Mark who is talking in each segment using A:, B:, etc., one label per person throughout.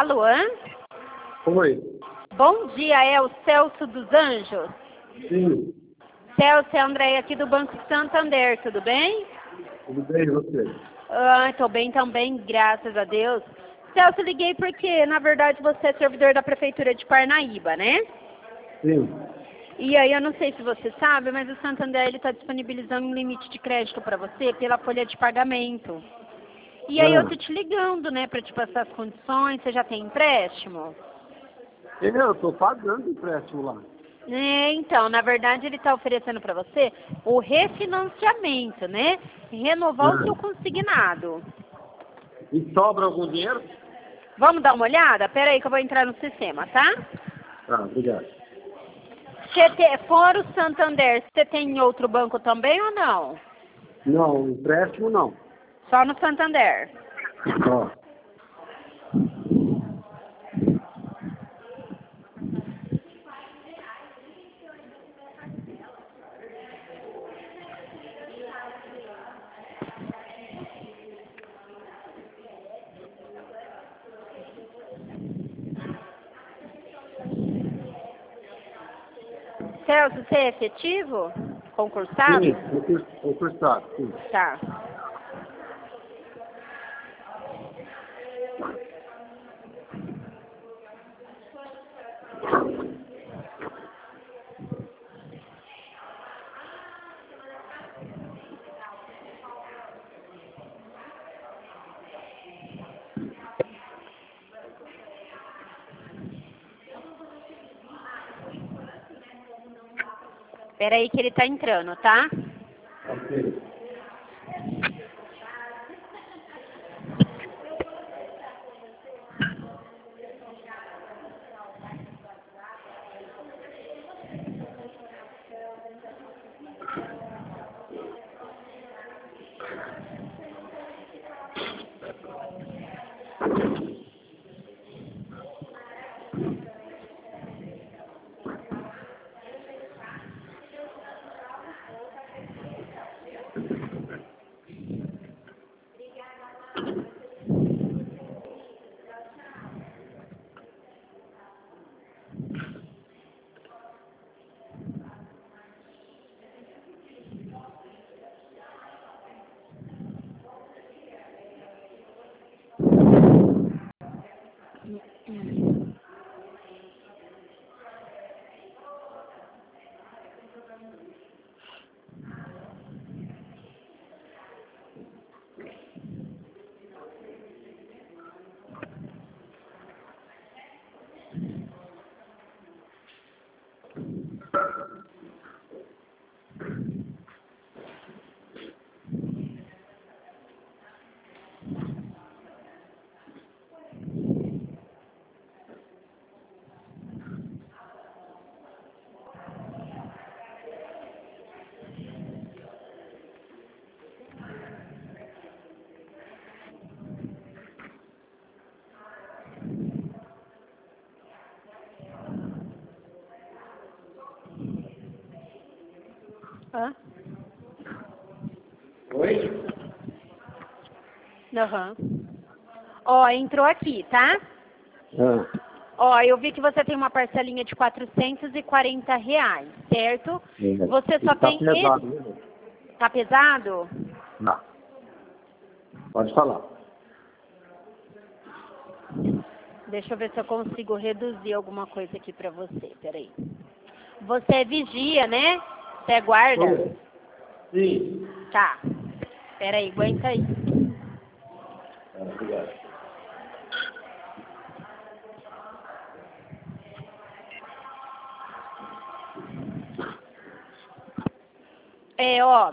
A: Alô?
B: Oi.
A: Bom dia, é o Celso dos Anjos?
B: Sim.
A: Celso, é a Andréia aqui do Banco Santander, tudo bem?
B: Tudo bem, e você?
A: Tô bem também, graças a Deus. Celso, liguei porque, na verdade, você é servidor da Prefeitura de Parnaíba, né?
B: Sim.
A: E aí, eu não sei se você sabe, mas o Santander está disponibilizando um limite de crédito para você pela folha de pagamento. E aí, eu tô te ligando, né, para te passar as condições. Você já tem empréstimo?
B: Eu estou pagando o empréstimo lá.
A: Então, na verdade, ele está oferecendo para você o refinanciamento, né? Renovar o seu consignado.
B: E sobra algum dinheiro?
A: Vamos dar uma olhada? Pera aí que eu vou entrar no sistema, tá?
B: Ah, obrigado.
A: Fora o Santander, você tem em outro banco também ou não?
B: Não, empréstimo não.
A: Só no Santander.
B: Ó.
A: Celso, você é efetivo? Concursado?
B: Sim, concursado, sim.
A: Tá. Pera aí que ele tá entrando, tá?
B: Ok.
A: Hã?
B: Oi?
A: Aham. Ó, entrou aqui, tá?
B: Ah,
A: Ó, eu vi que você tem uma parcelinha de R$ 440, certo? Você só
B: tá
A: tem
B: pesado,
A: esse...
B: né?
A: Tá pesado?
B: Não. Pode falar.
A: Deixa eu ver se eu consigo reduzir alguma coisa aqui pra você, peraí. Você é vigia, né? Você é guarda?
B: Oi. Sim.
A: Tá. Peraí, aguenta aí.
B: Ah, obrigado.
A: Ó,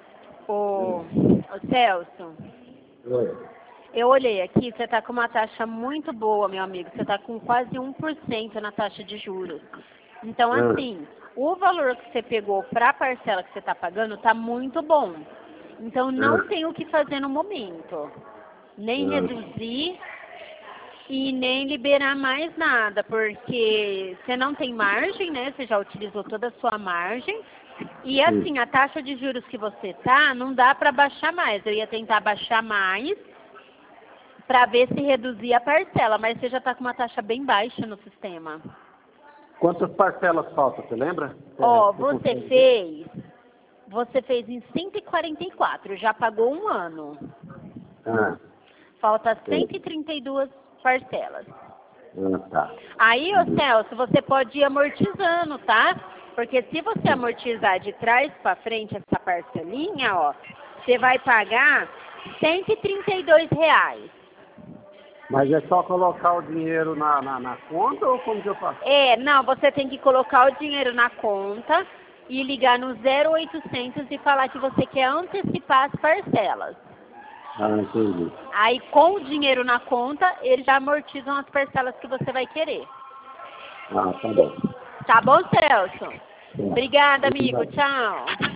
A: o Celso,
B: Oi.
A: eu olhei aqui, você tá com uma taxa muito boa, meu amigo. Você tá com quase 1% na taxa de juros. Então, assim, o valor que você pegou pra parcela que você tá pagando tá muito bom. Então, não tem o que fazer no momento. Nem reduzir e nem liberar mais nada, porque você não tem margem, né? Você já utilizou toda a sua margem. E assim, a taxa de juros que você tá, não dá para baixar mais. Eu ia tentar baixar mais, para ver se reduzia a parcela, mas você já está com uma taxa bem baixa no sistema.
B: Quantas parcelas faltam, você lembra?
A: Ó, você fez em 144, já pagou um ano.
B: Ah,
A: Falta 132 parcelas.
B: tá.
A: Aí, ô Celso, você pode ir amortizando, tá? Porque se você amortizar de trás para frente essa parcelinha, ó, você vai pagar R$132.
B: Mas é só colocar o dinheiro na conta ou como que eu faço?
A: Não, você tem que colocar o dinheiro na conta e ligar no 0800 e falar que você quer antecipar as parcelas.
B: Ah, entendi.
A: Aí, com o dinheiro na conta, eles já amortizam as parcelas que você vai querer.
B: Ah, tá bom.
A: Tá bom, Celso?
B: Tá.
A: Obrigada, amigo. Tchau.